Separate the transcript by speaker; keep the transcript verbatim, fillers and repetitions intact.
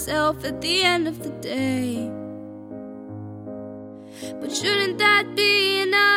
Speaker 1: myself at the end of the day. But shouldn't that be enough?